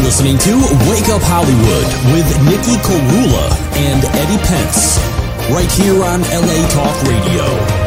listening to Wake Up Hollywood with Nikki Korula and Eddie Pence, right here on LA Talk Radio.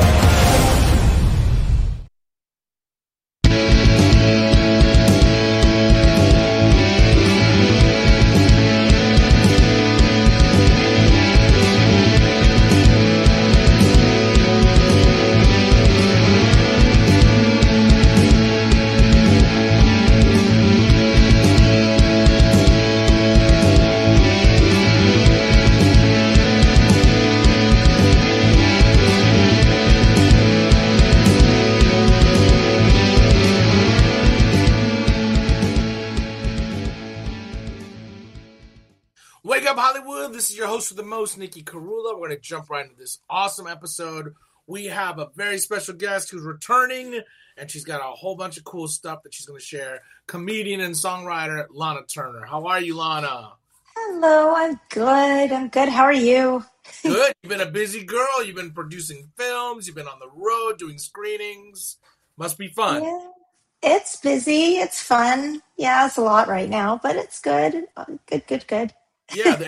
Wake Up Hollywood, this is your host with the most, Nikki Korula. We're going to jump right into this awesome episode. We have a very special guest who's returning, and she's got a whole bunch of cool stuff that she's going to share. Comedian and songwriter Lana Turner. How are you, Lana? Hello, I'm good. How are you? Good. You've been a busy girl. You've been producing films. You've been on the road doing screenings. Must be fun. Yeah, it's busy. It's fun. Yeah, it's a lot right now, but it's good. Good. Yeah.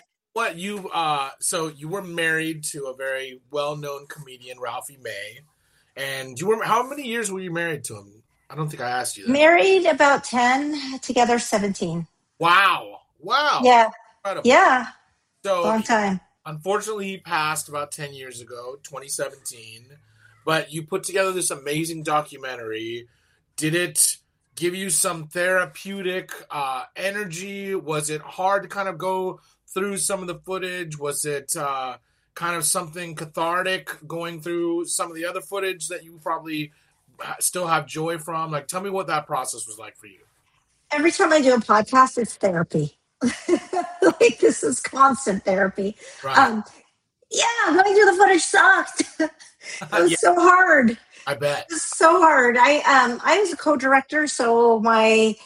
So you were married to a very well-known comedian, Ralphie May, and how many years were you married to him? I don't think I asked you that. Married about 10, together 17. Wow. Yeah. Incredible. Yeah. So long time. Unfortunately, he passed about 10 years ago, 2017. But you put together this amazing documentary. Did it give you some therapeutic energy? Was it hard to kind of go through some of the footage? Was it kind of something cathartic going through some of the other footage that you probably still have joy from? Like, tell me what that process was like for you. Every time I do a podcast, it's therapy. Like, this is constant therapy. Right. Going through the footage sucked. It was so hard. I bet. It was so hard. I was a co-director, so my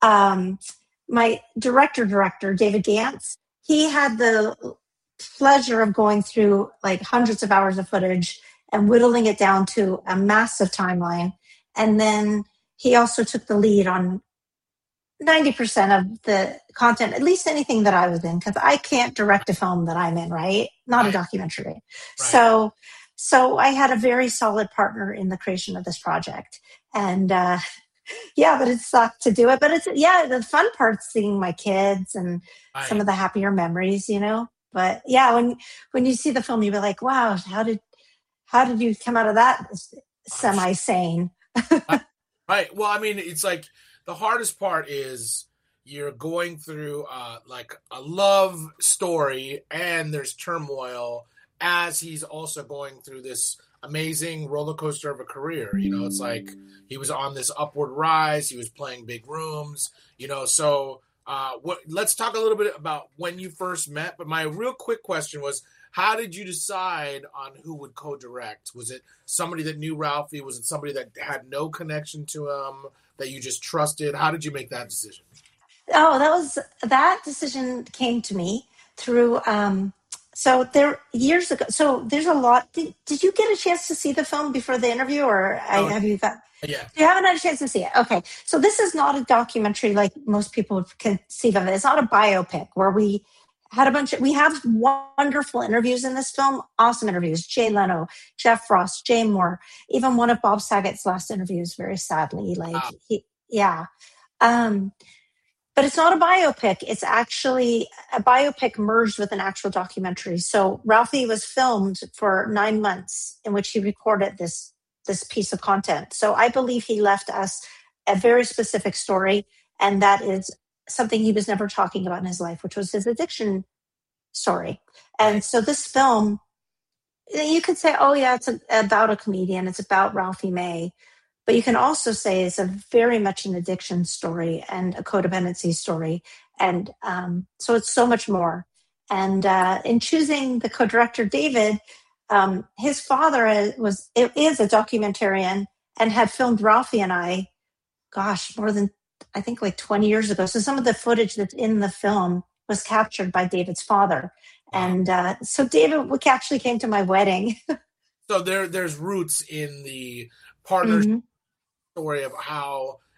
director, David Gantz, he had the pleasure of going through like hundreds of hours of footage and whittling it down to a massive timeline. And then he also took the lead on 90% of the content, at least anything that I was in, because I can't direct a film that I'm in, right? Not a documentary. Right. So I had a very solid partner in the creation of this project. And but it sucked to do it. But the fun part's seeing my kids and some of the happier memories, you know. But yeah, when you see the film, you'll be like, wow, how did you come out of that semi-sane? Right. Well, I mean, it's like the hardest part is you're going through like a love story and there's turmoil as he's also going through this amazing roller coaster of a career. You know, it's like he was on this upward rise. He was playing big rooms, you know. So let's talk a little bit about when you first met. But my real quick question was, how did you decide on who would co-direct? Was it somebody that knew Ralphie? Was it somebody that had no connection to him that you just trusted? How did you make that decision? Oh, that decision came to me through years ago. So there's a lot. Did you get a chance to see the film before the interview, or have you got? Yeah. You haven't had a chance to see it. Okay. So this is not a documentary like most people would conceive of it. It's not a biopic where we have wonderful interviews in this film, awesome interviews. Jay Leno, Jeff Frost, Jay Moore, even one of Bob Saget's last interviews, very sadly. But it's not a biopic. It's actually a biopic merged with an actual documentary. So Ralphie was filmed for 9 months in which he recorded this piece of content. So I believe he left us a very specific story, and that is something he was never talking about in his life, which was his addiction story. And so this film, you could say, oh yeah, it's about a comedian. It's about Ralphie May. But you can also say it's a very much an addiction story and a codependency story. And so it's so much more. And in choosing the co-director, David, his father is a documentarian and had filmed Ralphie and I, more than, I think, like 20 years ago. So some of the footage that's in the film was captured by David's father. And so David actually came to my wedding. So there's roots in the partnership story of how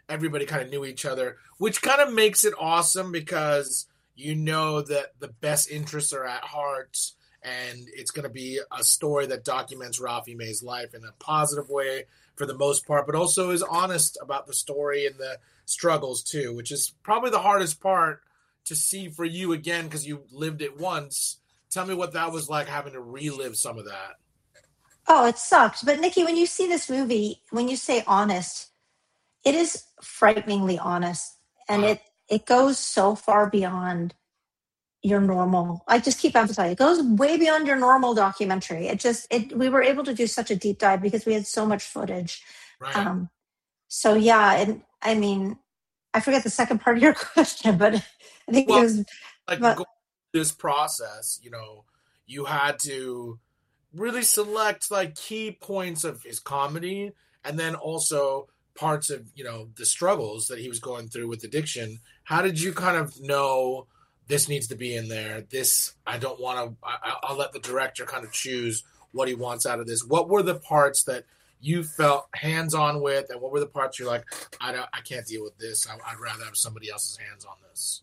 everybody kind of knew each other, which kind of makes it awesome because you know that the best interests are at heart, and it's going to be a story that documents Ralphie May's life in a positive way for the most part, but also is honest about the story and the struggles too, which is probably the hardest part to see for you again because you lived it once. Tell me what that was like, having to relive some of that. Oh, it sucked. But Nikki, when you see this movie, when you say honest, it is frighteningly honest, and Wow. it goes so far beyond your normal. I just keep emphasizing it goes way beyond your normal documentary. We were able to do such a deep dive because we had so much footage. Right. Um, so yeah, and I mean, I forget the second part of your question, but I think Well, it was. like But going through this process, you had to really select like key points of his comedy and then also parts of, the struggles that he was going through with addiction. How did you kind of know this needs to be in there? This, I don't want to, I'll let the director kind of choose what he wants out of this. What were the parts that you felt hands-on with, and what were the parts you're like, I can't deal with this. I'd rather have somebody else's hands on this.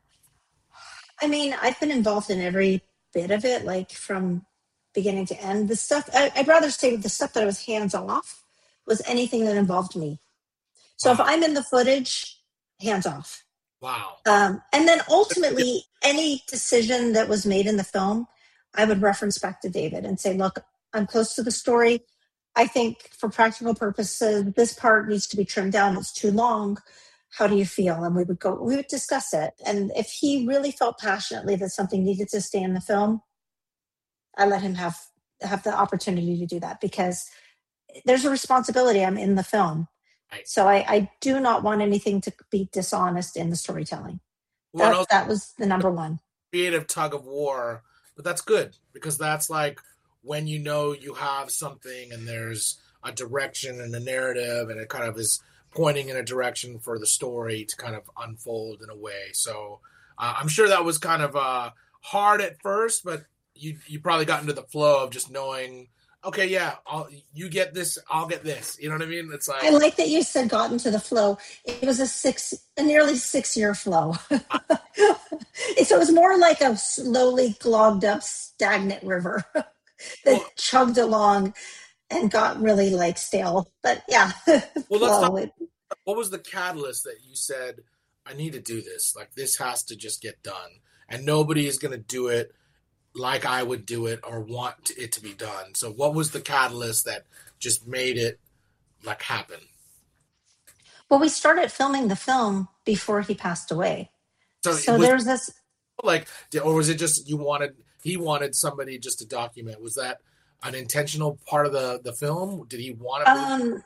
I mean, I've been involved in every bit of it, like from beginning to end. The stuff I'd rather say the stuff that I was hands off was anything that involved me. So if Wow. I'm in the footage, hands off. Wow. And then ultimately, any decision that was made in the film, I would reference back to David and say, look, I'm close to the story. I think for practical purposes, this part needs to be trimmed down. It's too long. How do you feel? And we would discuss it. And if he really felt passionately that something needed to stay in the film, I let him have the opportunity to do that, because there's a responsibility. I'm in the film. Right. So I do not want anything to be dishonest in the storytelling. Well, That was the number one. Creative tug of war, but that's good because that's like when you have something and there's a direction and a narrative and it kind of is pointing in a direction for the story to kind of unfold in a way. So I'm sure that was kind of hard at first, but you probably got into the flow of just knowing, okay, yeah, you get this, I'll get this. You know what I mean? It's like, I like that you said got into the flow. It was a nearly 6-year flow. So it was more like a slowly clogged up, stagnant river that chugged along and got really like stale. But yeah, well, let's talk. What was the catalyst that you said, I need to do this? Like, this has to just get done, and nobody is going to do it like I would do it or want it to be done. So what was the catalyst that just made it like happen? Well, we started filming the film before he passed away. So there's this, like, or was it just he wanted somebody just to document? Was that an intentional part of the film? Did he want to?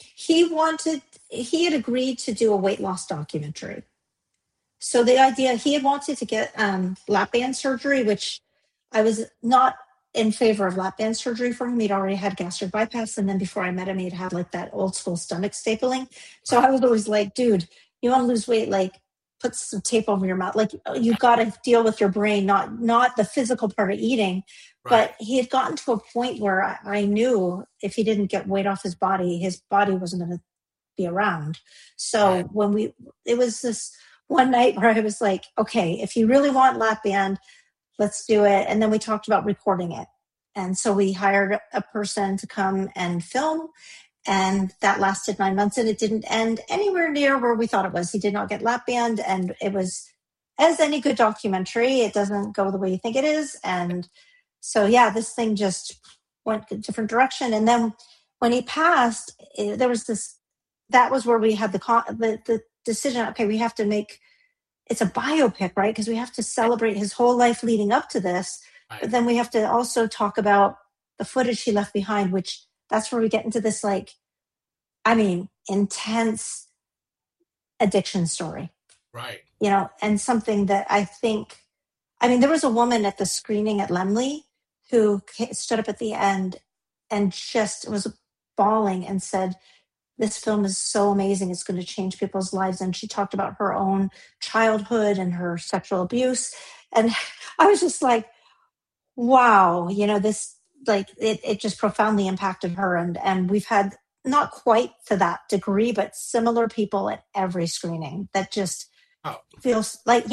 He had agreed to do a weight loss documentary. So the idea, he had wanted to get lap band surgery, which I was not in favor of lap band surgery for him. He'd already had gastric bypass. And then before I met him, he'd had like that old school stomach stapling. So I was always like, dude, you want to lose weight? Like, put some tape over your mouth. Like, you got to deal with your brain, not the physical part of eating. Right. But he had gotten to a point where I knew if he didn't get weight off his body wasn't going to be around. So right. It was this one night where I was like, okay, if you really want lap band, let's do it. And then we talked about recording it. And so we hired a person to come and film. And that lasted 9 months, and it didn't end anywhere near where we thought it was. He did not get lap band, and it was, as any good documentary, it doesn't go the way you think it is. And so, yeah, this thing just went a different direction. And then when he passed, there was that was where we had the decision, okay, we have to make, it's a biopic, right? Because we have to celebrate his whole life leading up to this. Right. But then we have to also talk about the footage he left behind, which that's where we get into this, like, I mean, intense addiction story. Right. And something that there was a woman at the screening at Lemley who stood up at the end and just was bawling and said, this film is so amazing. It's going to change people's lives. And she talked about her own childhood and her sexual abuse. And I was just like, wow, this, like, it just profoundly impacted her. And we've had not quite to that degree, but similar people at every screening that just Oh, feels like,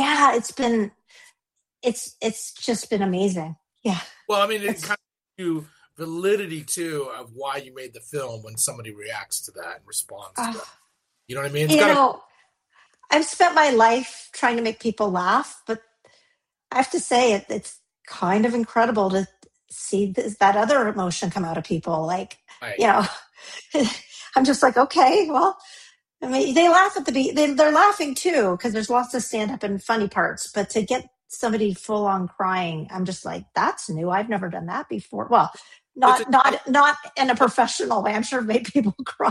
it's just been amazing. Yeah. well, I mean, it It's, kind of gives you validity too of why you made the film when somebody reacts to that and responds to uh, that. You know what I mean? It's you got to. know, I've spent my life trying to make people laugh, but I have to say it's kind of incredible to see that other emotion come out of people. Like, Right. you know, I'm just like, okay, well, I mean, they laugh at they're laughing too because there's lots of stand up and funny parts. But to get somebody full on crying, I'm just like, that's new. I've never done that before. Well, It's a, not in a professional way. I'm sure it made people cry.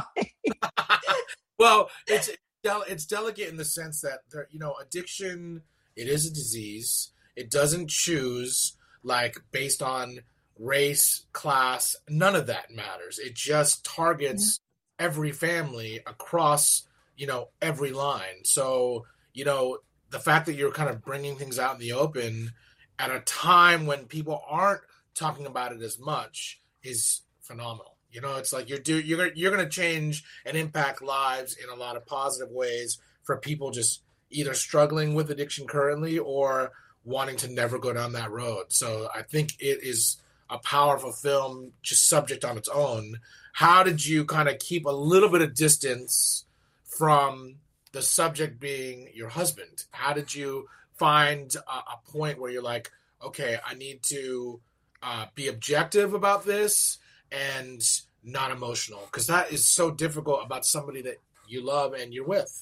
well, it's delicate in the sense that addiction, it is a disease. It doesn't choose like based on race, class. None of that matters. It just Yeah. targets every family across every line. So the fact that you're kind of bringing things out in the open at a time when people aren't talking about it as much is phenomenal. It's like you're going to change and impact lives in a lot of positive ways for people just either struggling with addiction currently or wanting to never go down that road. So I think it is a powerful film, just subject on its own. How did you kind of keep a little bit of distance from the subject being your husband? How did you find a point where you're like, okay, I need to be objective about this and not emotional? Because that is so difficult about somebody that you love and you're with.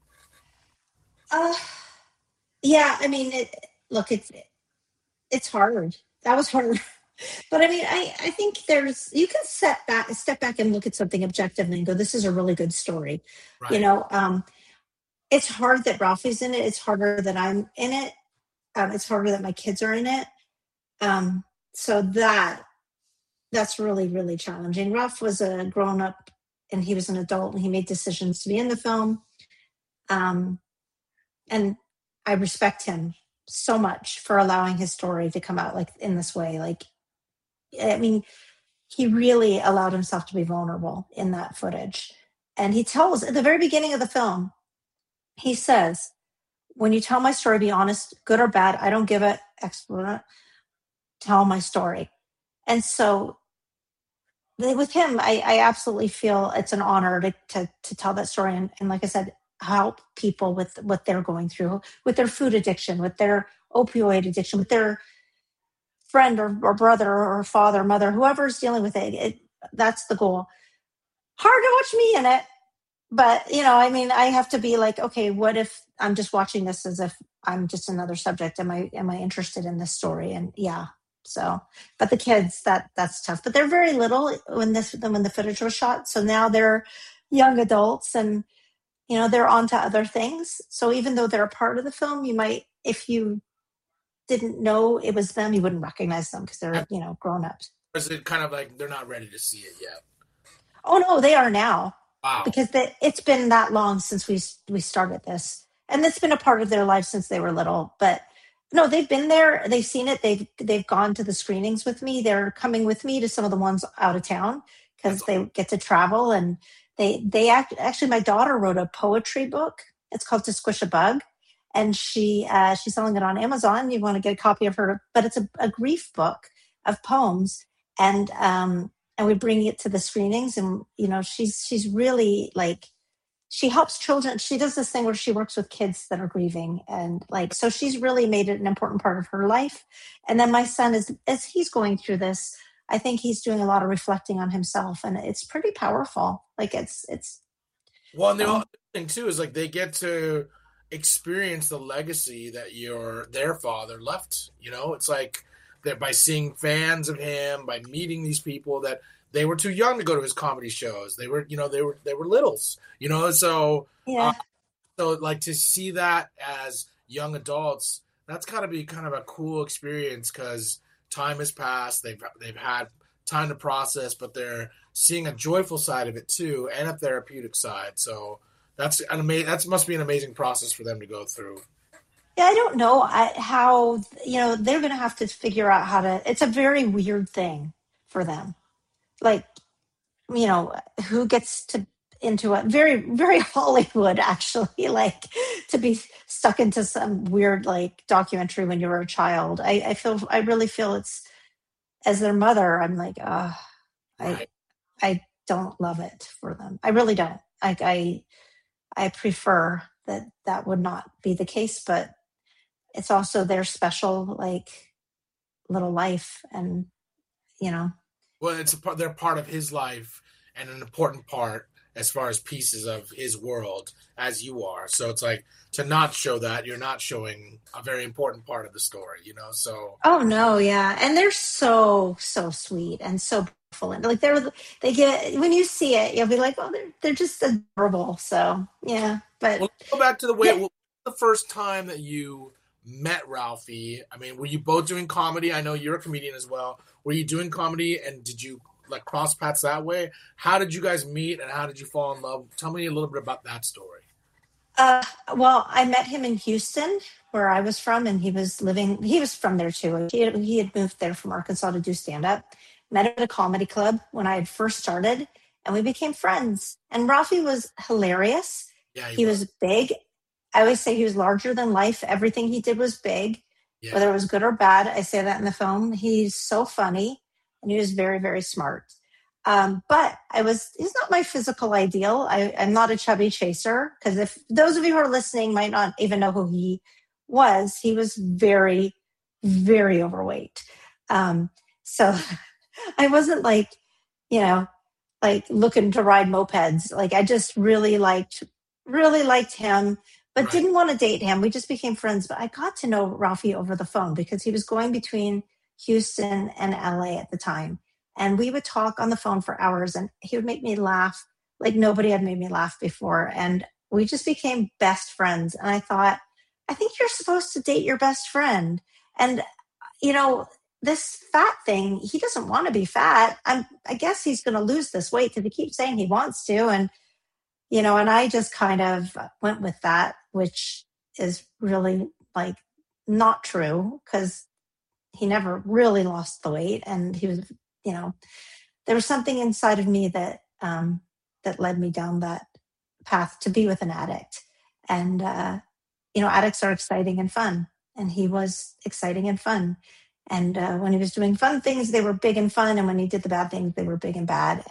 Uh, yeah. I mean, look, it's hard. That was hard. But I mean, I think you can step back and look at something objectively and go, this is a really good story. You Right. know, it's hard that Ralphie's in it. It's harder that I'm in it. It's harder that my kids are in it. So that's really, really challenging. Ralph was a grown up and he was an adult and he made decisions to be in the film. Um, and I respect him so much for allowing his story to come out like in this way. Like, I mean, he really allowed himself to be vulnerable in that footage. And he tells at the very beginning of the film, he says, when you tell my story, be honest, good or bad. I don't give a explanation. Tell my story. And so with him, I absolutely feel it's an honor to tell that story. And like I said, help people with what they're going through, with their food addiction, with their opioid addiction, with their friend or brother or father, mother, whoever's dealing with it. That's the goal. Hard to watch me in it, but I mean, I have to be like, okay, what if I'm just watching this as if I'm just another subject? Am I interested in this story? And yeah, so, but the kids, that's tough. But they're very little when the footage was shot, so now they're young adults, and they're on to other things. So even though they're a part of the film, you might, if you didn't know it was them, you wouldn't recognize them because they're grown ups. Or is it kind of like they're not ready to see it yet? Oh no, they are now Wow. because it's been that long since we started this, and it's been a part of their life since they were little. But no, they've been there, they've seen it, they've gone to the screenings with me. They're coming with me to some of the ones out of town That's because they get to travel, and actually my daughter wrote a poetry book. It's called To Squish a Bug, and she's selling it on Amazon. You want to get a copy of her, but it's a grief book of poems, and we bring it to the screenings. And she's really like, she helps children. She does this thing where she works with kids that are grieving, and like, so she's really made it an important part of her life. And then my son is, as he's going through this, I think he's doing a lot of reflecting on himself, and it's pretty powerful. Like it's well, and the so other thing too is like they get to experience the legacy that their father left. It's like that by seeing fans of him, by meeting these people that they were too young to go to his comedy shows. They were, they were littles. So yeah. so like to see that as young adults, that's got to be kind of a cool experience because time has passed. They've had time to process, but they're seeing a joyful side of it too, and a therapeutic side. So that's that must be an amazing process for them to go through. Yeah, I don't know how, they're going to have to figure out how to, it's a very weird thing for them. Like, who gets to into a very, very Hollywood, actually, like to be stuck into some weird like documentary when you were a child. I really feel it's, as their mother, I'm like, I, Right. I don't love it for them. I really don't. I prefer that would not be the case, but it's also their special, like, little life. And, you know, Well, they're part of his life and an important part as far as pieces of his world as you are. So it's like to not show that you're not showing a very important part of the story, So oh no, yeah. And they're so, so sweet and so beautiful. And like they get, when you see it, you'll be like, oh, they're just adorable. So yeah. But well, let's go back to the way. yeah, Well, the first time that you met Ralphie, I mean, were you both doing comedy? I know you're a comedian as well. Were you doing comedy, and did you like cross paths that way? How did you guys meet, and how did you fall in love? Tell me a little bit about that story. uh, well, I met him in Houston, where I was from, and he was from there too. He had moved there from Arkansas to do stand up. Met him at a comedy club when I had first started, and we became friends. And Ralphie was hilarious. Yeah, he He was. was big. I always say he was larger than life. Everything he did was big, Yeah, whether it was good or bad. I say that in the film. He's so funny, and he was very, very smart. But he's not my physical ideal. I'm not a chubby chaser, because if those of you who are listening might not even know who he was very, very overweight. So I wasn't like, you know, like looking to ride mopeds. Like I just really liked him, but right. didn't want to date him. We just became friends. But I got to know Ralphie over the phone because he was going between Houston and LA at the time. And we would talk on the phone for hours, and he would make me laugh like nobody had made me laugh before. And we just became best friends. And I thought, I think you're supposed to date your best friend. And, you know, this fat thing, he doesn't want to be fat. I guess he's going to lose this weight because he keeps saying he wants to. And, and I just kind of went with that, which is really like not true, because he never really lost the weight. And he was, there was something inside of me that led me down that path to be with an addict. And, addicts are exciting and fun. And he was exciting and fun. And when he was doing fun things, they were big and fun. And when he did the bad things, they were big and bad.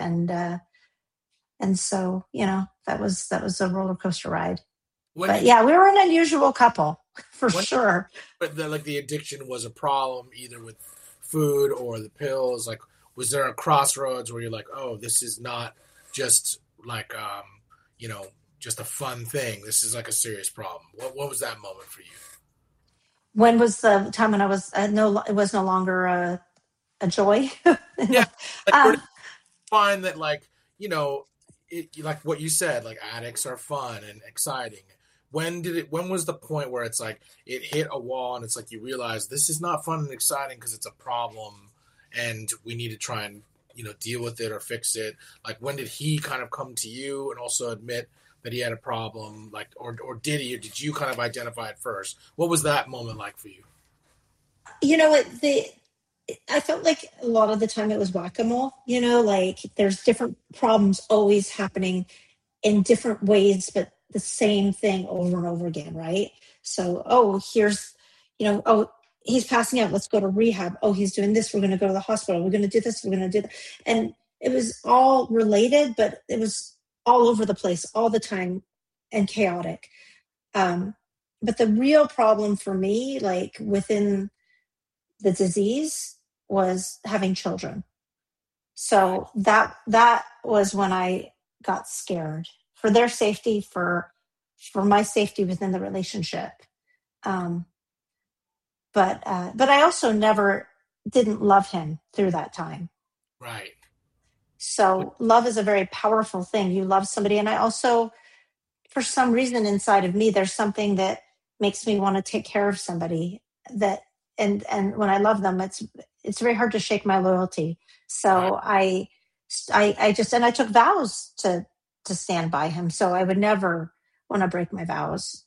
And so, that was a roller coaster ride. When But did yeah, we were an unusual couple for when sure. but the addiction was a problem either with food or the pills? Like, was there a crossroads where you're like, oh, this is not just like you know just a fun thing. This is like a serious problem. What was that moment for you? When was the time when I was no? It was no longer a joy. Yeah, like where um, did you find that like what you said, like addicts are fun and exciting? When was the point where it's like it hit a wall and it's like you realize this is not fun and exciting because it's a problem and we need to try and deal with it or fix it? Like, when did he kind of come to you and also admit that he had a problem, like, or did he, or did you kind of identify it first? What was that moment like for you? you know what the I felt like a lot of the time it was whack-a-mole. Like there's different problems always happening in different ways, but the same thing over and over again, right? So, oh, here's, oh, he's passing out. Let's go to rehab. Oh, he's doing this. We're going to go to the hospital. We're going to do this. We're going to do that. And it was all related, but it was all over the place all the time and chaotic. But the real problem for me, like within the disease, was having children. So that was when I got scared for their safety, for my safety within the relationship. Um, but I also never didn't love him through that time. Right. So love is a very powerful thing. You love somebody, and I also, for some reason inside of me, there's something that makes me want to take care of somebody. That and when I love them, it's very hard to shake my loyalty. Right. So I just, and I took vows to stand by him. So I would never want to break my vows.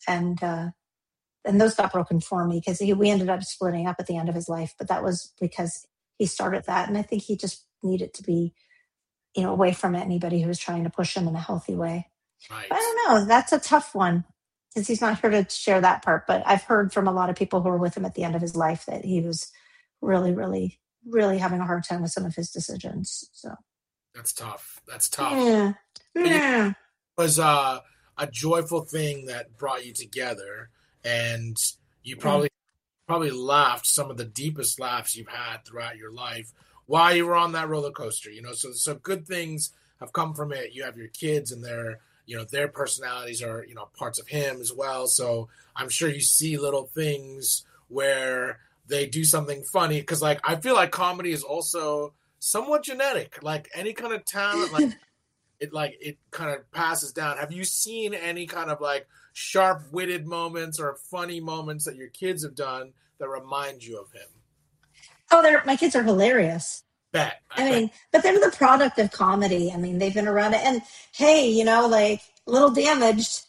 And those got broken for me because we ended up splitting up at the end of his life. But that was because he started that. And I think he just needed to be away from anybody who's trying to push him in a healthy way. Right. But I don't know. That's a tough one since he's not here to share that part. But I've heard from a lot of people who were with him at the end of his life that he was really, really, really having a hard time with some of his decisions. So that's tough. That's tough. Yeah. It was a joyful thing that brought you together, and you probably laughed some of the deepest laughs you've had throughout your life while you were on that roller coaster. So good things have come from it. You have your kids, and their personalities are parts of him as well. So I'm sure you see little things where they do something funny, because like I feel like comedy is also somewhat genetic. Like any kind of talent, it kind of passes down. Have you seen any kind of like sharp-witted moments or funny moments that your kids have done that remind you of him? Oh, my kids are hilarious. Bet. I mean, but they're the product of comedy. I mean, they've been around it. And hey, like Little Damaged.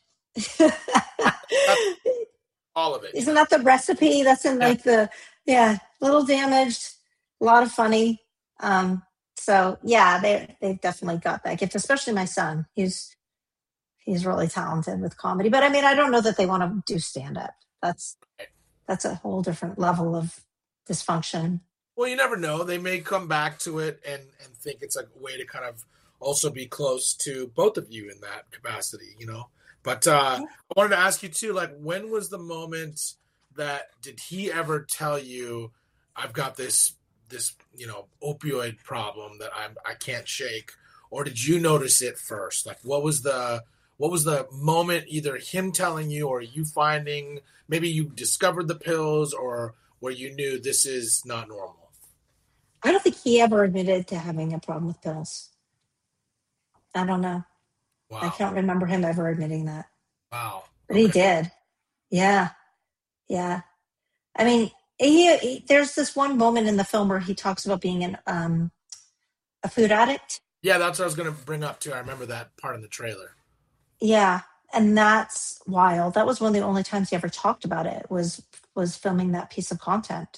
All of it. Isn't that the recipe that's in Little Damaged, a lot of funny. So yeah, they've definitely got that gift, especially my son. He's really talented with comedy. But I mean, I don't know that they want to do stand-up. That's a whole different level of dysfunction. Well, you never know. They may come back to it and think it's a way to kind of also be close to both of you in that capacity, But I wanted to ask you too, like, when was the moment did he ever tell you, I've got this opioid problem that I can't shake, or did you notice it first? Like, what was the moment, either him telling you or you finding, maybe you discovered the pills, or where you knew this is not normal? I don't think he ever admitted to having a problem with pills. I don't know. Wow. I can't remember him ever admitting that. Wow. But he did. Yeah. Yeah. I mean, there's this one moment in the film where he talks about being a food addict. Yeah, that's what I was going to bring up too. I remember that part in the trailer. Yeah, and that's wild. That was one of the only times he ever talked about it, was filming that piece of content.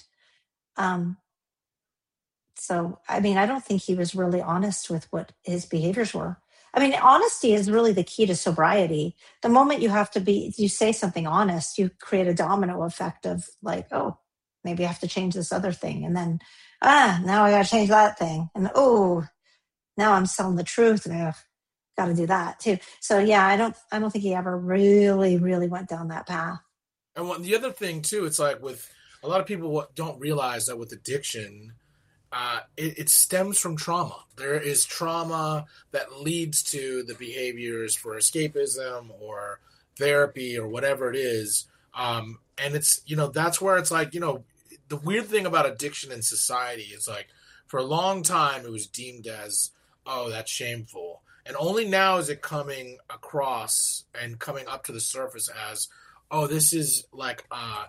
So, I mean, I don't think he was really honest with what his behaviors were. I mean, honesty is really the key to sobriety. The moment you say something honest, you create a domino effect of like, oh, maybe I have to change this other thing. And then, now I got to change that thing. And, now I'm selling the truth. Got to do that too. So yeah, I don't think he ever really, really went down that path. And the other thing too, it's like with a lot of people don't realize that with addiction, it stems from trauma. There is trauma that leads to the behaviors for escapism or therapy or whatever it is. And it's, that's where it's like, the weird thing about addiction in society is like, for a long time, it was deemed as, oh, that's shameful. And only now is it coming across and coming up to the surface as, oh, this is like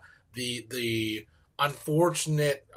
the unfortunate,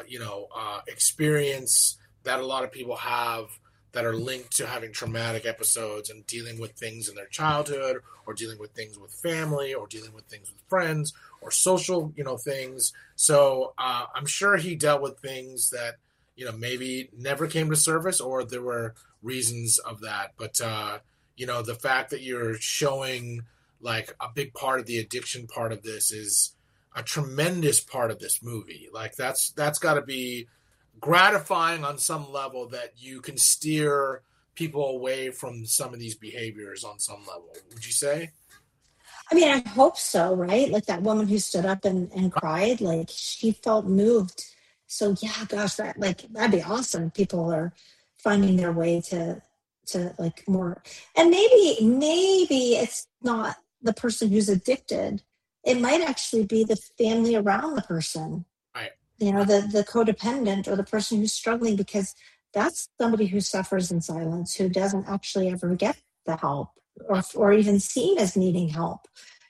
experience that a lot of people have that are linked to having traumatic episodes and dealing with things in their childhood, or dealing with things with family, or dealing with things with friends, or social, things. So I'm sure he dealt with things that, maybe never came to surface, or there were reasons of that. But, the fact that you're showing like a big part of the addiction part of this is a tremendous part of this movie. Like that's got to be gratifying on some level, that you can steer people away from some of these behaviors on some level. Would you say? I mean, I hope so, right? Like that woman who stood up and cried, like she felt moved. So yeah, gosh, that'd be awesome. People are finding their way to like more, and maybe it's not the person who's addicted. It might actually be the family around the person, right? The codependent or the person who's struggling, because that's somebody who suffers in silence, who doesn't actually ever get the help or even seen as needing help.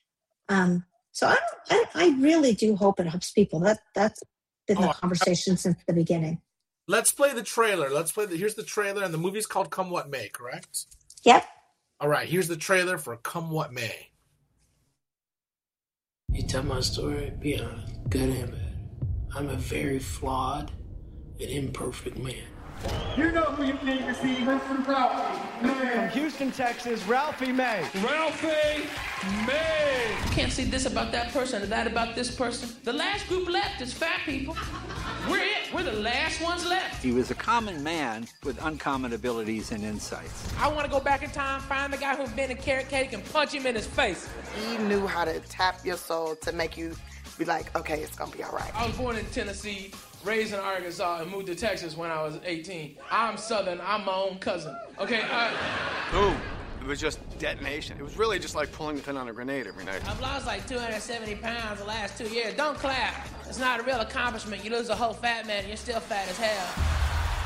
So I really do hope it helps people. That's been the conversation since the beginning. Let's play the trailer. Here's the trailer, and the movie's called Come What May, correct? Yep. All right, here's the trailer for Come What May. You tell my story, be honest, good and bad. I'm a very flawed and imperfect man. You know who you need to see. Mr. Ralphie May. From Houston, Texas, Ralphie May. Ralphie May. You can't say this about that person or that about this person. The last group left is fat people. We're it. We're the last ones left. He was a common man with uncommon abilities and insights. I want to go back in time, find the guy who invented carrot cake and punch him in his face. He knew how to tap your soul to make you be like, okay, it's going to be all right. I was born in Tennessee, raised in Arkansas, and moved to Texas when I was 18. I'm Southern. I'm my own cousin. Okay? Boom. It was just detonation. It was really just like pulling the pin on a grenade every night. I've lost like 270 pounds the last 2 years. Don't clap. It's not a real accomplishment. You lose a whole fat man, and you're still fat as hell.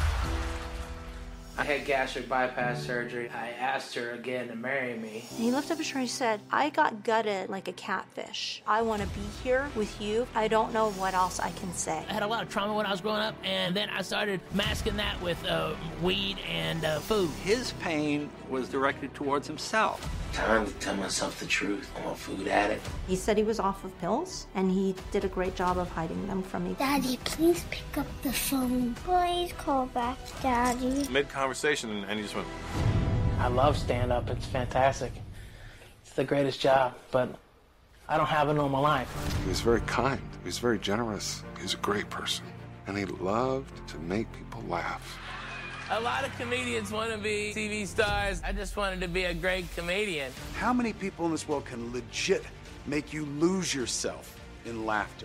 I had gastric bypass surgery. I asked her again to marry me. And he lifted up his shirt and he said, I got gutted like a catfish. I want to be here with you. I don't know what else I can say. I had a lot of trauma when I was growing up, and then I started masking that with weed and food. His pain was directed towards himself. Time to tell myself the truth. I'm a food addict. He said he was off of pills, and he did a great job of hiding them from me. Daddy, please pick up the phone. Please call back, Daddy. Mid-conversation, and he just went... I love stand-up. It's fantastic. It's the greatest job, but I don't have a normal life. He was very kind. He was very generous. He was a great person. And he loved to make people laugh. A lot of comedians want to be TV stars. I just wanted to be a great comedian. How many people in this world can legit make you lose yourself in laughter?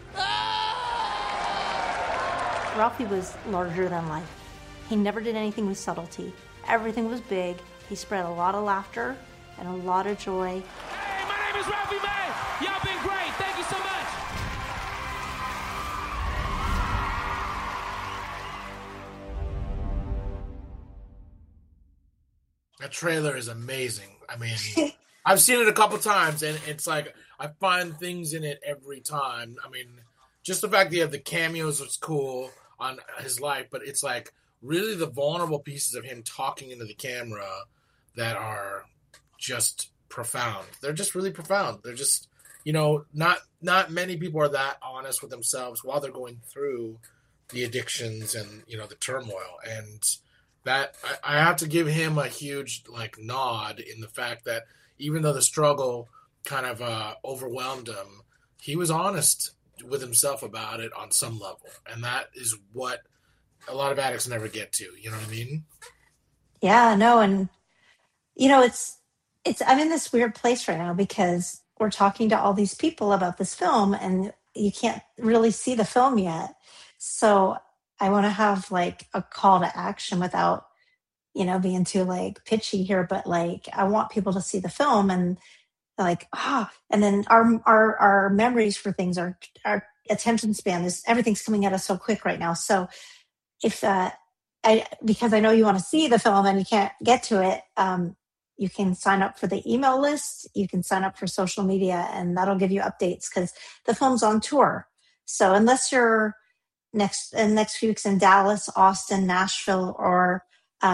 Ralphie was larger than life. He never did anything with subtlety. Everything was big. He spread a lot of laughter and a lot of joy. Hey, my name is Ralphie May. Y'all been great. Thank you so much. That trailer is amazing. I mean, I've seen it a couple times, and it's like I find things in it every time. I mean, just the fact that you have the cameos was cool on his life, but it's like really the vulnerable pieces of him talking into the camera that are just profound. They're just really profound. They're just, not many people are that honest with themselves while they're going through the addictions and, the turmoil. And that I have to give him a huge nod in the fact that even though the struggle kind of overwhelmed him, he was honest with himself about it on some level. And that is what a lot of addicts never get to. You know what I mean? Yeah, no. And, I'm in this weird place right now because we're talking to all these people about this film and you can't really see the film yet. So I want to have a call to action without, being too pitchy here, but I want people to see the film and and then our memories for things, our attention span is, everything's coming at us so quick right now. So if, because I know you want to see the film and you can't get to it, you can sign up for the email list. You can sign up for social media and that'll give you updates because the film's on tour. So unless you're next few weeks in Dallas, Austin, Nashville, or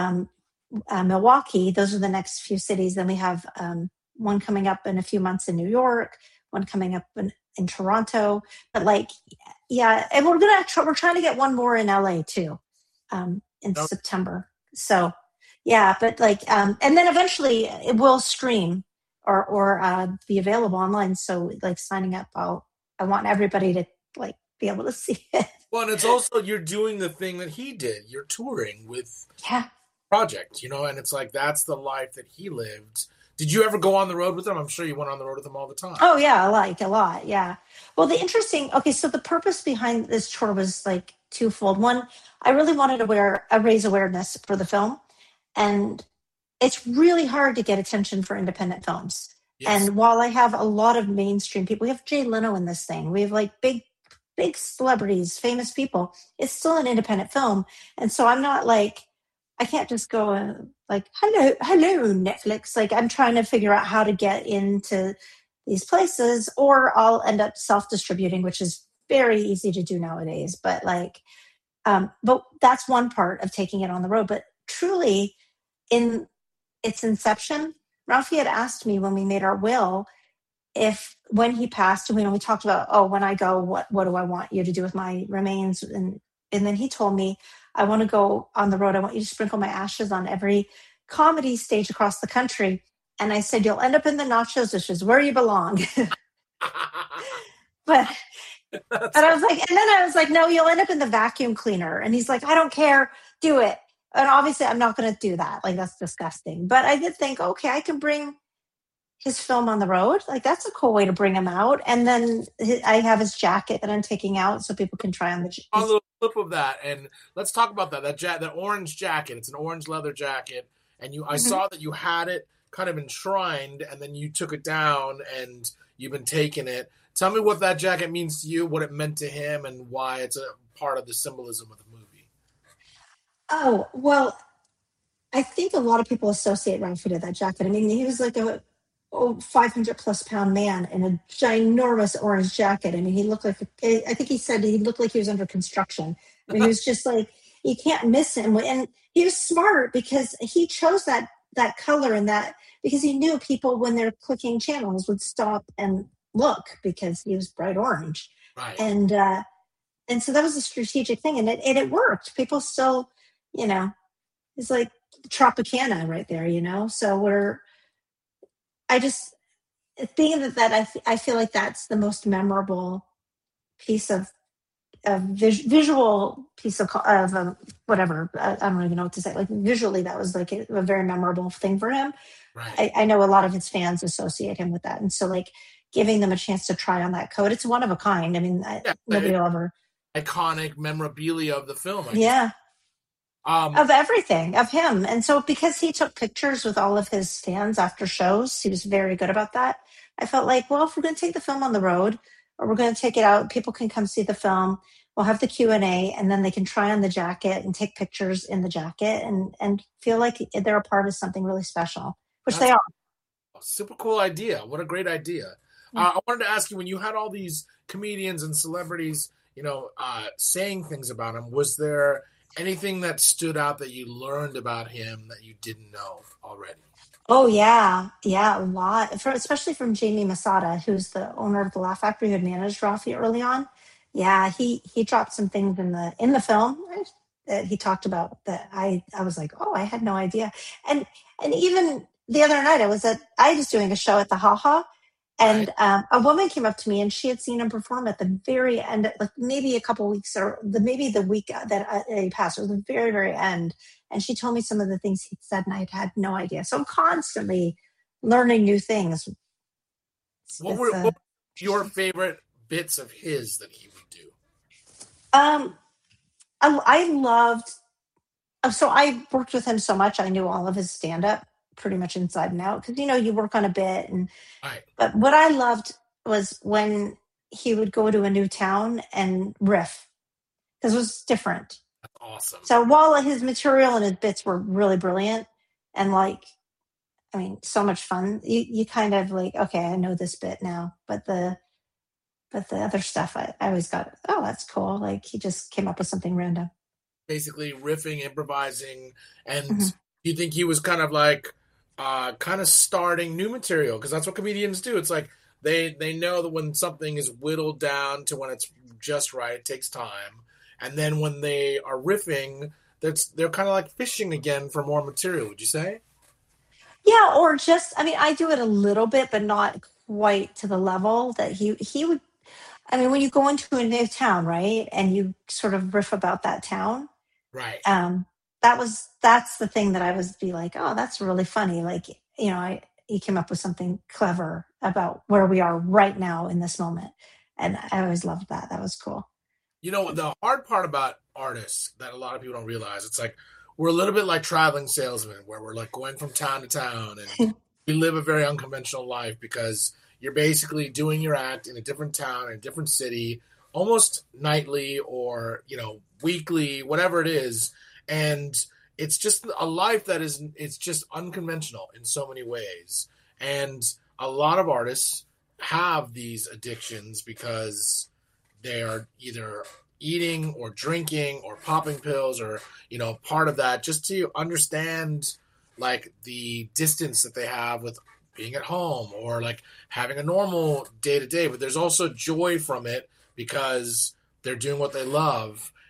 Milwaukee, those are the next few cities. Then we have one coming up in a few months in New York, one coming up in Toronto. But and we're trying to get one more in LA too, in September. So yeah, but and then eventually it will stream or be available online. So signing up, I want everybody to be able to see it. Well, and it's also, you're doing the thing that he did. You're touring with Project, and it's that's the life that he lived. Did you ever go on the road with him? I'm sure you went on the road with him all the time. Oh yeah, a lot. Yeah. Well, so the purpose behind this tour was twofold. One, I really wanted to raise awareness for the film. And it's really hard to get attention for independent films. Yes. And while I have a lot of mainstream people, we have Jay Leno in this thing. We have big celebrities, famous people. It's still an independent film. And so I'm not I can't just go hello, Netflix. I'm trying to figure out how to get into these places or I'll end up self-distributing, which is very easy to do nowadays. But but that's one part of taking it on the road. But truly, in its inception, Ralphie had asked me when we made our will if when he passed, we talked about, when I go, what do I want you to do with my remains? And then he told me, I want to go on the road. I want you to sprinkle my ashes on every comedy stage across the country. And I said, you'll end up in the nachos, which is where you belong. But I was like, and then I was like, no, you'll end up in the vacuum cleaner. And he's like, I don't care, do it. And obviously I'm not going to do that. Like, that's disgusting. But I did think, okay, I can bring his film on the road. Like, that's a cool way to bring him out. And then I have his jacket that I'm taking out so people can try on a little clip of that. And let's talk about that. That orange jacket. It's an orange leather jacket. And I saw that you had it kind of enshrined, and then you took it down and you've been taking it. Tell me what that jacket means to you, what it meant to him, and why it's a part of the symbolism of the movie. Oh, well, I think a lot of people associate Ralphie to that jacket. I mean, he was like a 500 plus pound man in a ginormous orange jacket. I mean, he looked like, I think he said he looked like he was under construction. I mean, he was just like, you can't miss him. And he was smart because he chose that color and that, because he knew people, when they're clicking channels, would stop and look because he was bright orange. Right. And so that was a strategic thing, and it worked. People still, it's like Tropicana right there, so I feel like that's the most memorable piece of visual piece of whatever. I don't even know what to say. Like, visually, that was like a very memorable thing for him. Right. I know a lot of his fans associate him with that. And so, like, giving them a chance to try on that coat, it's one of a kind. I mean, nobody will ever. Iconic memorabilia of the film. Of everything, of him. And so, because he took pictures with all of his fans after shows, he was very good about that. I felt like, well, if we're going to take the film on the road, or we're going to take it out, people can come see the film. We'll have the Q&A, and then they can try on the jacket and take pictures in the jacket and feel like they're a part of something really special, which they are. Super cool idea. What a great idea. I wanted to ask you, when you had all these comedians and celebrities, saying things about him, was there anything that stood out that you learned about him that you didn't know already? Oh, yeah, a lot. Especially from Jamie Masada, who's the owner of the Laugh Factory, who had managed Ralphie early on. Yeah, he dropped some things in the film that he talked about that I was like, oh, I had no idea. And even the other night, I was doing a show at the Ha Ha, and a woman came up to me, and she had seen him perform at the very end, like maybe a couple weeks, or maybe the week that he passed, or the very, very end. And she told me some of the things he said, and I had no idea. So I'm constantly learning new things. What were your favorite bits of his that he would do? I loved. So I worked with him so much. I knew all of his stand-up pretty much inside and out, because you work on a bit. But what I loved was when he would go to a new town and riff, because it was different. Awesome. So while his material and his bits were really brilliant and so much fun, you kind of like, okay, I know this bit now, but the other stuff, I always got, oh, that's cool. Like, he just came up with something random. Basically riffing, improvising, and you think he was kind of like, kind of starting new material, because that's what comedians do. It's like they know that when something is whittled down to when it's just right, it takes time. And then when they are riffing, they're kind of like fishing again for more material, would you say? Yeah, or just, I do it a little bit, but not quite to the level that he would. When you go into a new town, right, and you sort of riff about that town, right? That's the thing that I was be like, oh, that's really funny. Like, he came up with something clever about where we are right now in this moment, and I always loved that. That was cool. The hard part about artists that a lot of people don't realize, it's like we're a little bit like traveling salesmen, where we're like going from town to town, and we live a very unconventional life, because you're basically doing your act in a different town, in a different city, almost nightly or, weekly, whatever it is. And it's just a life it's just unconventional in so many ways. And a lot of artists have these addictions because they are either eating or drinking or popping pills or, part of that, just to understand like the distance that they have with being at home or like having a normal day to day. But there's also joy from it because they're doing what they love.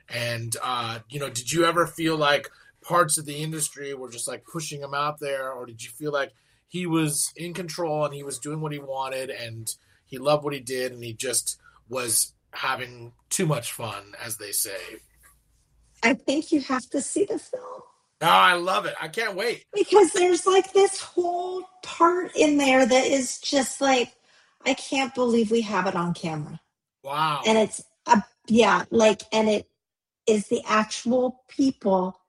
And, did you ever feel like parts of the industry were just like pushing him out there, or did you feel like he was in control and he was doing what he wanted and he loved what he did and he just was having too much fun, as they say? I think you have to see the film. Oh, I love it. I can't wait. Because there's like this whole part in there that is just like, I can't believe we have it on camera. Wow. And it's, and it is the actual people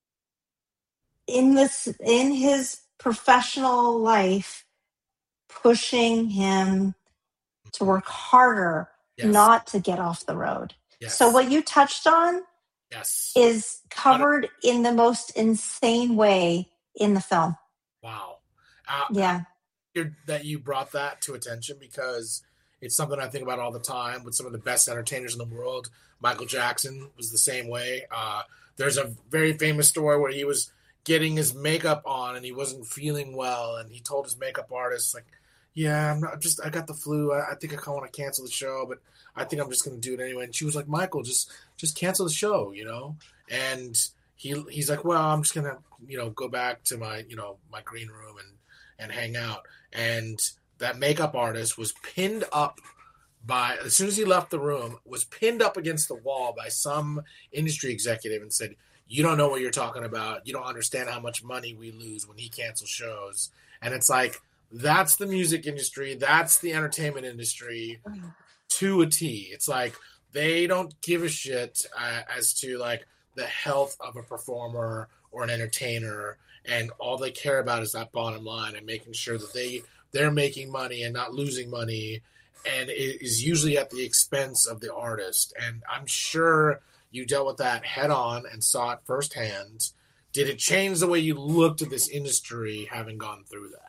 in his professional life pushing him to work harder, not to get off the road. Yes. So what you touched on is covered in the most insane way in the film. Wow. That you brought that to attention, because it's something I think about all the time with some of the best entertainers in the world. Michael Jackson was the same way. There's a very famous story where he was getting his makeup on and he wasn't feeling well, and he told his makeup artist, like, yeah, I got the flu. I think I kind of want to cancel the show, but I think I'm just going to do it anyway. And she was like, Michael, just cancel the show, And he's like, well, I'm just going to, go back to my, my green room and hang out. And that makeup artist was pinned up as soon as he left the room, was pinned up against the wall by some industry executive and said, you don't know what you're talking about. You don't understand how much money we lose when he cancels shows. And it's like, that's the music industry. That's the entertainment industry to a T. It's like they don't give a shit as to like the health of a performer or an entertainer, and all they care about is that bottom line and making sure that they're making money and not losing money, and it is usually at the expense of the artist. And I'm sure you dealt with that head on and saw it firsthand. Did it change the way you looked at this industry having gone through that?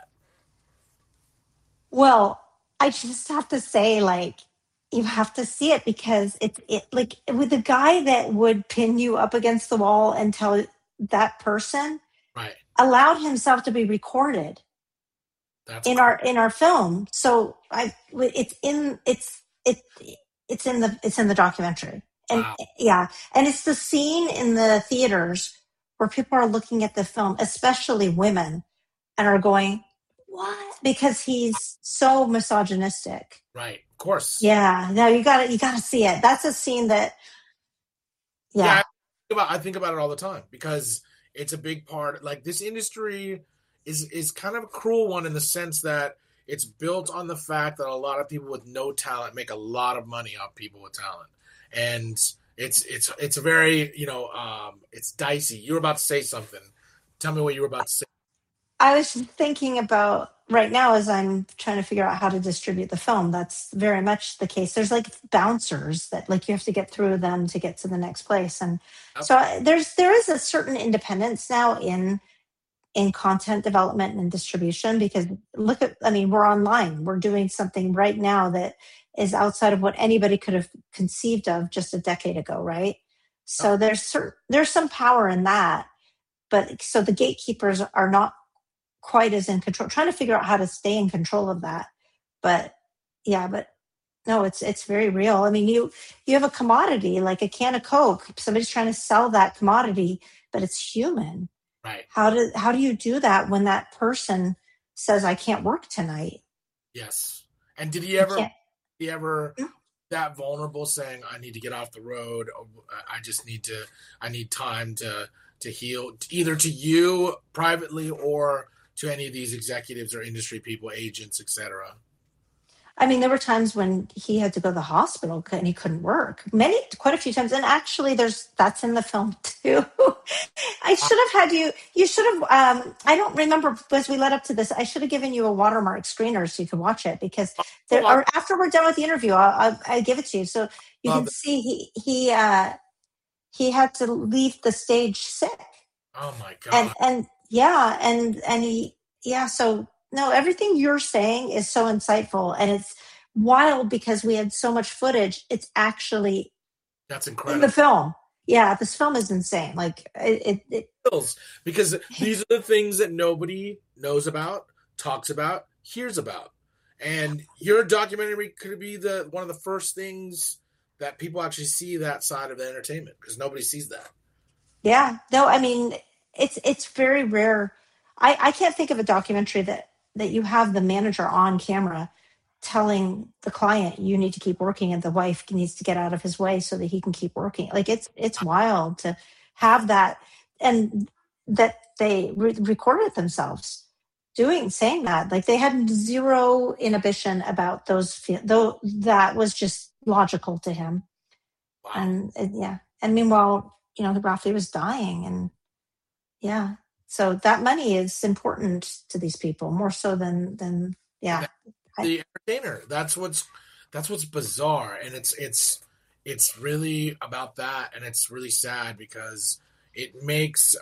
Well, I just have to say, like, you have to see it, because it like with the guy that would pin you up against the wall and tell that person allowed himself to be recorded in our film. So it's in the documentary. And and it's the scene in the theaters where people are looking at the film, especially women, and are going, what? Because he's so misogynistic. Right. Of course. Yeah. No, you gotta see it. That's a scene that, I think about it all the time, because it's a big part. Like, this industry is kind of a cruel one in the sense that it's built on the fact that a lot of people with no talent make a lot of money off people with talent. And it's a very, it's dicey. You were about to say something. Tell me what you were about to say. I was thinking about right now as I'm trying to figure out how to distribute the film. That's very much the case. There's like bouncers that like you have to get through them to get to the next place. And so there is a certain independence now in content development and distribution, because we're online. We're doing something right now that is outside of what anybody could have conceived of just a decade ago, right? So there's some power in that. But so the gatekeepers are not quite as in control, trying to figure out how to stay in control of that. But no, it's very real. I mean, you have a commodity like a can of Coke. Somebody's trying to sell that commodity, but it's human. Right. How do you do that when that person says, I can't work tonight? Yes. And did he ever that vulnerable, saying, I need to get off the road. I need time to heal, either to you privately or to any of these executives or industry people, agents, etc.? I mean, there were times when he had to go to the hospital and he couldn't work. Quite a few times. And actually that's in the film too. I should have had you should have, I don't remember, as we led up to this, I should have given you a watermark screener so you could watch it, because or after we're done with the interview, I'll give it to you. So you can see he had to leave the stage sick. Oh my God. So no, everything you're saying is so insightful, and it's wild because we had so much footage. It's actually that's incredible in the film. Yeah, this film is insane. Like it because these are the things that nobody knows about, talks about, hears about, and your documentary could be one of the first things that people actually see that side of the entertainment, because nobody sees that. Yeah. No, I mean, it's very rare. I can't think of a documentary that you have the manager on camera telling the client you need to keep working and the wife needs to get out of his way so that he can keep working. Like it's wild to have that, and that they recorded themselves saying that. Like they had zero inhibition about those, though that was just logical to him. Wow. And yeah. And meanwhile, Ralphie was dying, and yeah. So that money is important to these people more so than yeah. The entertainer. That's what's bizarre, and it's really about that, and it's really sad because it makes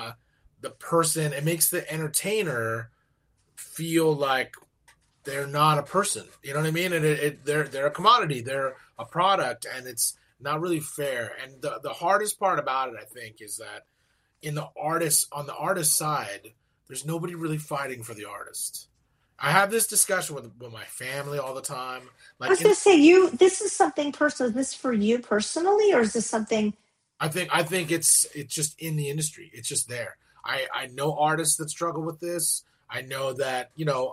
it makes the entertainer feel like they're not a person. You know what I mean? And they're a commodity, they're a product, and it's not really fair. And the hardest part about it, I think, is that on the artist side, there's nobody really fighting for the artist. I have this discussion with my family all the time. Like, I was going to say, this is something personal. Is this for you personally, or is this something? I think it's just in the industry. It's just there. I know artists that struggle with this. I know that,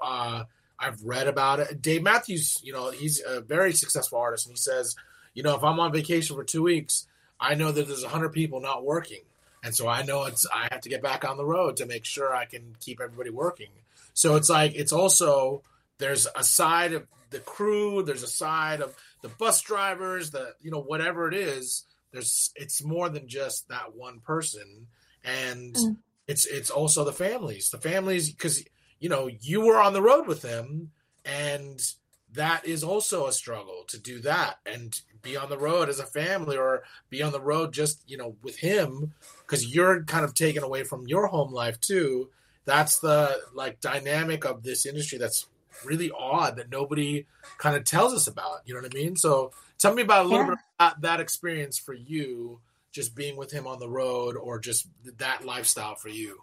I've read about it. Dave Matthews, he's a very successful artist, and he says, if I'm on vacation for 2 weeks, I know that there's 100 people not working. And so I know I have to get back on the road to make sure I can keep everybody working. So it's like, it's also, there's a side of the crew, there's a side of the bus drivers, whatever it is, it's more than just that one person. And it's also the families, because, you were on the road with them, and that is also a struggle to do that and be on the road as a family, or be on the road just, with him, because you're kind of taken away from your home life too. That's the dynamic of this industry that's really odd that nobody kind of tells us about. You know what I mean? So tell me about a little bit about that experience for you, just being with him on the road, or just that lifestyle for you.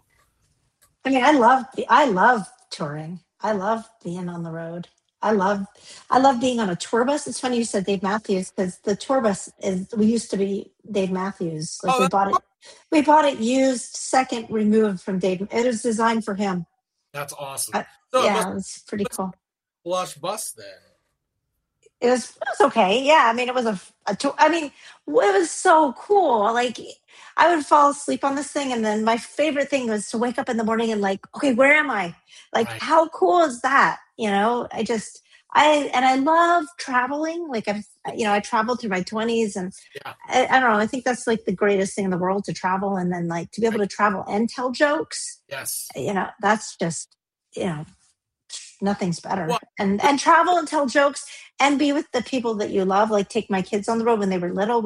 I mean, I love touring. I love being on the road. I love being on a tour bus. It's funny you said Dave Matthews, because the tour bus we used to be Dave Matthews. We bought it used, second removed from Dave. It was designed for him. That's awesome. It was pretty cool. Plush bus then. It was okay. Yeah, I mean, it was a tour. I mean, it was so cool. Like, I would fall asleep on this thing, and then my favorite thing was to wake up in the morning and okay, where am I? Like, right. How cool is that? I love traveling. Like, I traveled through my 20s, and I don't know. I think that's the greatest thing in the world, to travel, and then to be able to travel and tell jokes. Yes. That's just nothing's better. Well, and travel and tell jokes and be with the people that you love. Like, take my kids on the road when they were little.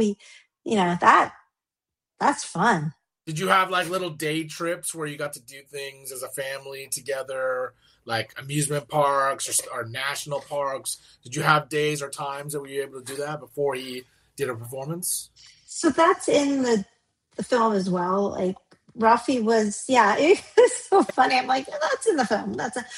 That's fun. Did you have little day trips where you got to do things as a family together, like amusement parks or national parks? Did you have days or times that were you able to do that before he did a performance? So that's in the film as well. Like, Ralphie was, it was so funny. I'm like, that's in the film.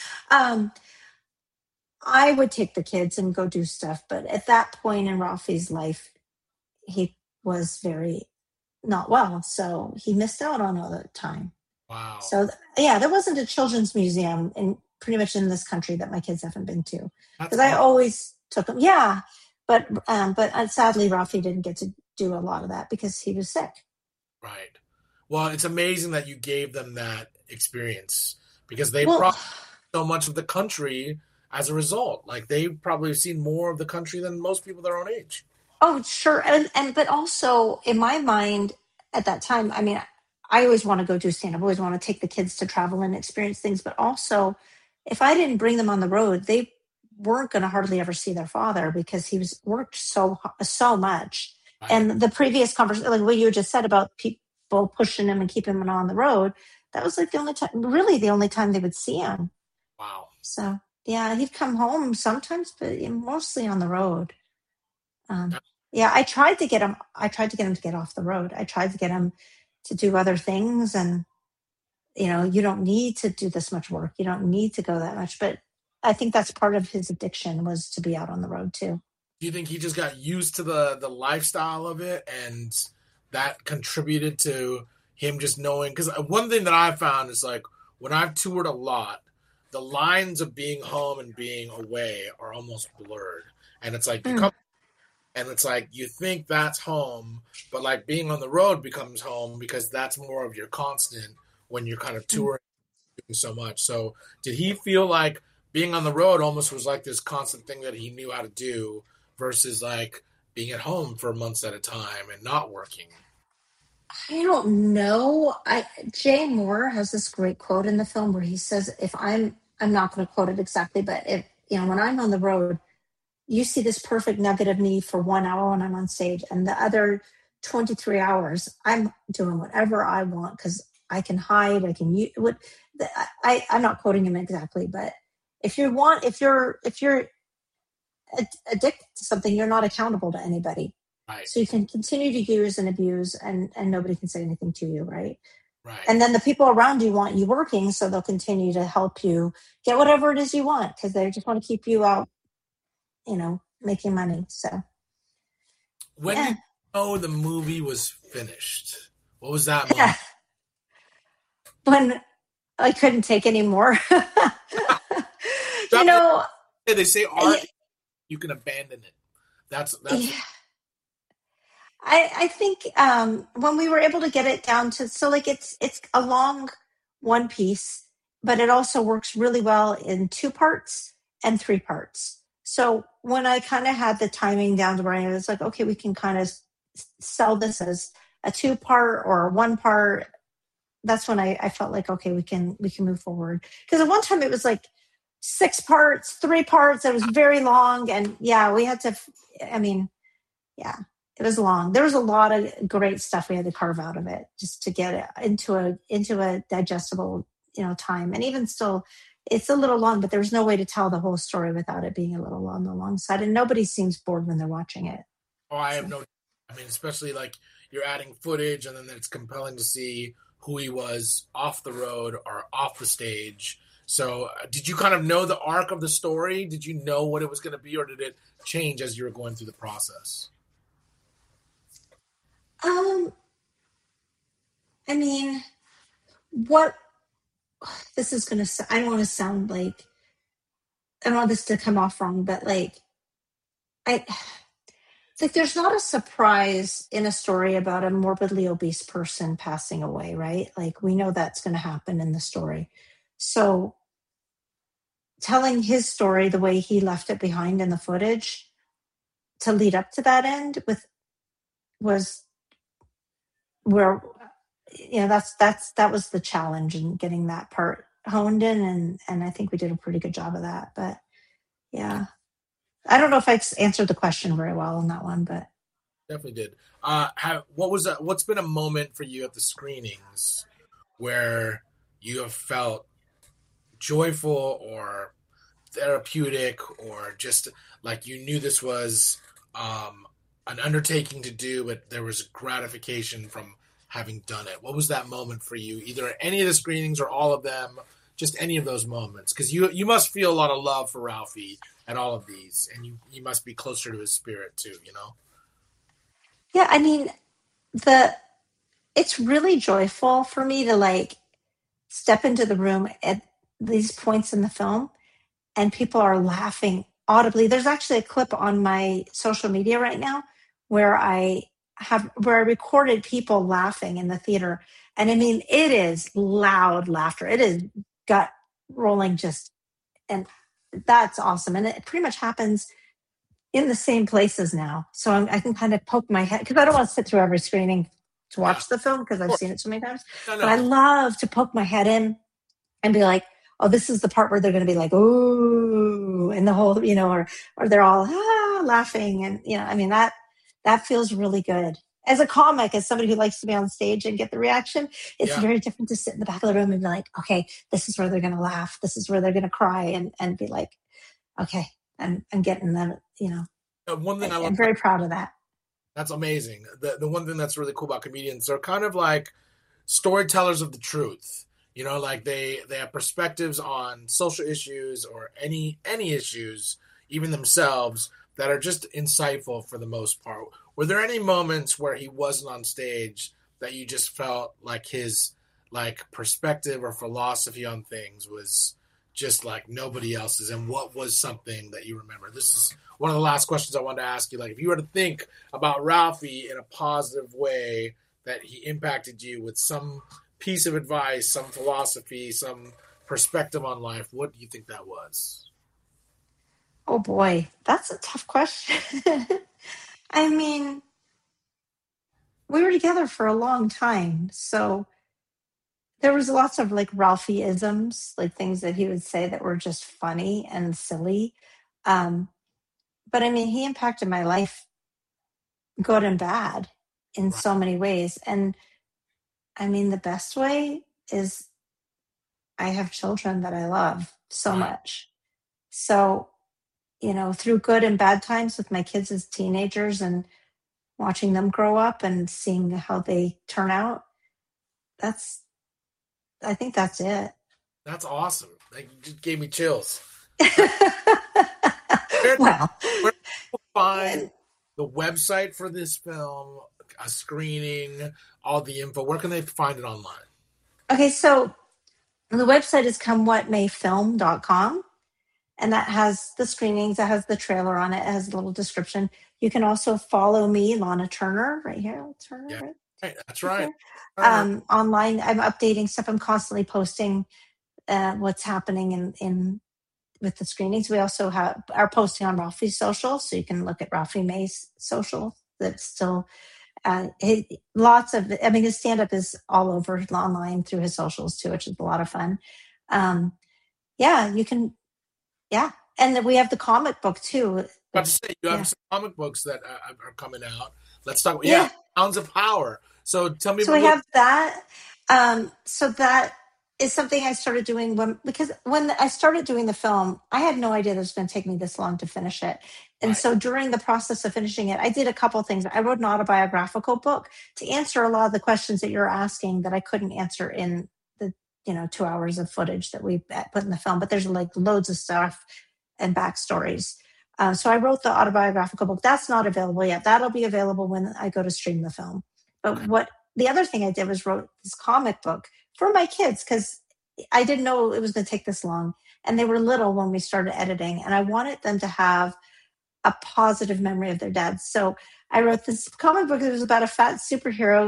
I would take the kids and go do stuff, but at that point in Ralphie's life, he was very not well, so he missed out on all the time. Wow. So there wasn't a children's museum pretty much in this country that my kids haven't been to, because I always took them. Yeah, but sadly, Ralphie didn't get to do a lot of that because he was sick. Right. Well, it's amazing that you gave them that experience, because they brought so much of the country as a result. Like, they probably have seen more of the country than most people their own age. Oh, sure. But also in my mind at that time, I mean, I always want to go do stand-up. I always want to take the kids to travel and experience things. But also, if I didn't bring them on the road, they weren't going to hardly ever see their father, because he worked so much. Right. And the previous conversation, like what you just said about people pushing him and keeping him on the road, that was the only time they would see him. Wow. So, yeah, he'd come home sometimes, but mostly on the road. I tried to get him to get off the road. I tried to get him to do other things, and you don't need to do this much work. You don't need to go that much. But I think that's part of his addiction, was to be out on the road too. Do you think he just got used to the lifestyle of it, and that contributed to him just knowing? Because one thing that I've found is like when I've toured a lot, the lines of being home and being away are almost blurred, and it's like you come, and it's like you think that's home, but like being on the road becomes home because that's more of your constant when you're kind of touring so much. So did he feel like being on the road almost was like this constant thing that he knew how to do versus like being at home for months at a time and not working? I don't know. Jay Moore has this great quote in the film where he says, if I'm not going to quote it exactly, but if, when I'm on the road, you see this perfect nugget of me for 1 hour when I'm on stage, and the other 23 hours, I'm doing whatever I want because I can hide. I'm not quoting him exactly, but if you're addicted to something, you're not accountable to anybody. Right. So you can continue to use and abuse, and nobody can say anything to you, right? Right. And then the people around you want you working, so they'll continue to help you get whatever it is you want because they just want to keep you out, making money. So when did you know the movie was finished? What was that moment? Yeah. When I couldn't take any more. They say art, you can abandon it. That's yeah. I think when we were able to get it down to, so like it's a long one piece, but it also works really well in 2 parts and 3 parts. So when I kind of had the timing down to where I was like, okay, we can kind of sell this as a 2-part or a 1-part. That's when I felt like, okay, we can move forward. Because at one time it was like 6 parts, 3 parts. It was very long. And we had to, it was long. There was a lot of great stuff we had to carve out of it just to get it into a digestible, time. And even still, it's a little long, but there's no way to tell the whole story without it being a little on the long side. And nobody seems bored when they're watching it. Oh, I have especially like you're adding footage, and then it's compelling to see who he was off the road or off the stage. So did you kind of know the arc of the story? Did you know what it was going to be, or did it change as you were going through the process? What this is going to, I don't want to sound like, I don't want this to come off wrong, but it's like there's not a surprise in a story about a morbidly obese person passing away, right? Like we know that's going to happen in the story. So telling his story the way he left it behind in the footage to lead up to that end was where, that was the challenge in getting that part honed in. And I think we did a pretty good job of that, but yeah. I don't know if I answered the question very well on that one, but definitely did. What's been a moment for you at the screenings where you have felt joyful or therapeutic, or just like you knew this was an undertaking to do, but there was gratification from having done it? What was that moment for you, either at any of the screenings or all of them, just any of those moments? Because you must feel a lot of love for Ralphie at all of these, and you must be closer to his spirit too, Yeah, it's really joyful for me to step into the room at these points in the film and people are laughing audibly. There's actually a clip on my social media right now where I recorded people laughing in the theater. And it is loud laughter. It is gut rolling and that's awesome. And it pretty much happens in the same places now. So I can kind of poke my head, because I don't want to sit through every screening to watch the film because I've seen it so many times. No. But I love to poke my head in and be like, oh, this is the part where they're going to be like, ooh, and the whole, or they're all laughing. And, that feels really good. As a comic, as somebody who likes to be on stage and get the reaction, it's very different to sit in the back of the room and be like, okay, this is where they're going to laugh. This is where they're going to cry, and be like, okay, I'm getting them, One thing I'm very proud of that. That's amazing. The one thing that's really cool about comedians, they're kind of like storytellers of the truth. Like they have perspectives on social issues or any issues, even themselves, that are just insightful for the most part. Were there any moments where he wasn't on stage that you just felt like his like perspective or philosophy on things was just like nobody else's? And what was something that you remember? This is one of the last questions I wanted to ask you. Like, if you were to think about Ralphie in a positive way, that he impacted you with some piece of advice, some philosophy, some perspective on life, what do you think that was? Oh boy, that's a tough question. I mean, we were together for a long time, so there was lots of like Ralphie isms, like things that he would say that were just funny and silly. But I mean, he impacted my life, good and bad, in so many ways. And I mean, the best way is I have children that I love so much. So, through good and bad times with my kids as teenagers and watching them grow up and seeing how they turn out, I think that's it. That's awesome. Like, you just gave me chills. Where can people find the website for this film, a screening, all the info? Where can they find it online? Okay, so the website is comewhatmayfilm.com, and that has the screenings, that has the trailer on it, it has a little description. You can also follow me, Lana Turner, right here. Turner, yeah, right? That's right. Online, I'm updating stuff. I'm constantly posting what's happening in with the screenings. We also are posting on Ralphie's social, so you can look at Ralphie May's social. That's still his stand-up is all over online through his socials too, which is a lot of fun. You can, and then we have the comic book too. About to say, you have some comic books that are coming out. Let's talk about Pounds of Power. So tell me. So we have that. So that is something I started doing when I started doing the film, I had no idea it was going to take me this long to finish it. And so during the process of finishing it, I did a couple of things. I wrote an autobiographical book to answer a lot of the questions that you're asking that I couldn't answer in the 2 hours of footage that we put in the film. But there's like loads of stuff and backstories. So I wrote the autobiographical book. That's not available yet. That'll be available when I go to stream the film. But the other thing I did was wrote this comic book for my kids, because I didn't know it was going to take this long. And they were little when we started editing. And I wanted them to have a positive memory of their dad. So I wrote this comic book that was about a fat superhero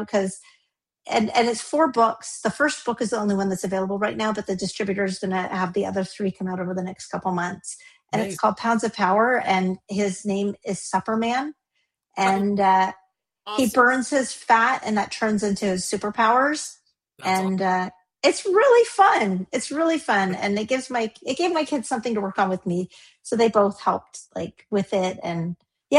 and it's 4 books. The first book is the only one that's available right now, but the distributor is going to have the other 3 come out over the next couple months. And It's called Pounds of Power, and his name is Supperman. And awesome. He burns his fat, and that turns into his superpowers. That's awesome. It's really fun. It's really fun. And it gave my kids something to work on with me. So they both helped with it. And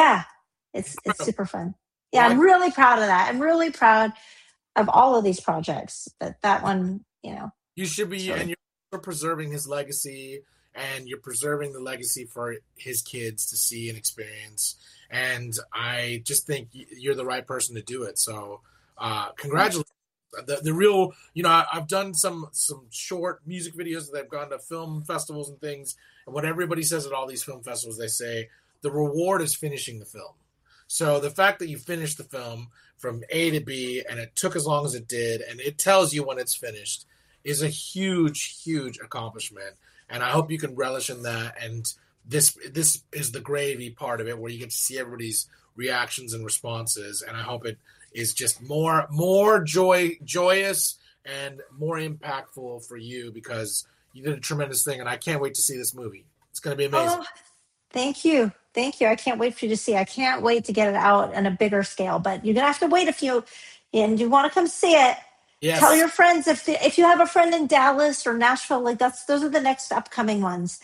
it's super fun. Yeah, I'm really proud of that. I'm really proud of all of these projects. That one, You should be, and you're preserving his legacy, and you're preserving the legacy for his kids to see and experience. And I just think you're the right person to do it. So congratulations. The real, I've done some short music videos that have gone to film festivals and things. And what everybody says at all these film festivals, they say the reward is finishing the film. So the fact that you finished the film from A to B, and it took as long as it did, and it tells you when it's finished, is a huge, huge accomplishment. And I hope you can relish in that. And this is the gravy part of it, where you get to see everybody's reactions and responses. And I hope it is just more joyous and more impactful for you, because you did a tremendous thing. And I can't wait to see this movie. It's going to be amazing. Oh, thank you. Thank you. I can't wait for you to see. I can't wait to get it out on a bigger scale, but you're going to have to wait and you want to come see it. Yes. Tell your friends if you have a friend in Dallas or Nashville, those are the next upcoming ones.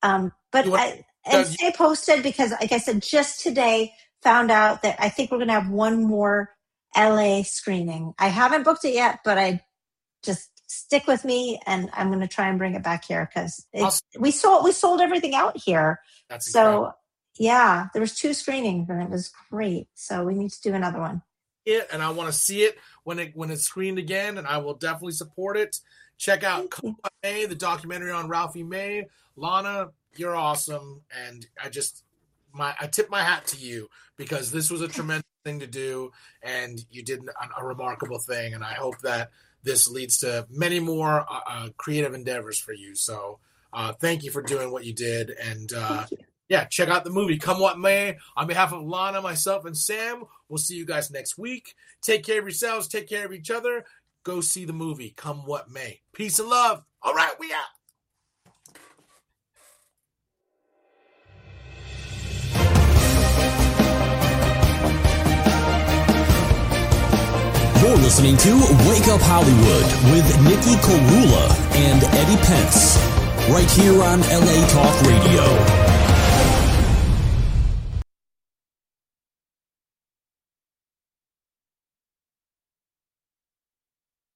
Stay posted, because like I said, just today found out that I think we're going to have one more LA screening. I haven't booked it yet, but I just stick with me, and I'm going to try and bring it back here, because we sold everything out here. That's incredible. So there was 2 screenings and it was great. So we need to do another one. And I want to see it when it's screened again, and I will definitely support it. Check out May, the documentary on Ralphie May. Lana, you're awesome, and I tip my hat to you, because this was a tremendous thing to do, and you did a remarkable thing. And I hope that this leads to many more creative endeavors for you. So thank you for doing what you did. And yeah, check out the movie, Come What May. On behalf of Lana, myself, and Sam, we'll see you guys next week. Take care of yourselves. Take care of each other. Go see the movie, Come What May. Peace and love. All right, we out. You're listening to Wake Up Hollywood with Nikki Korula and Eddie Pence, right here on LA Talk Radio.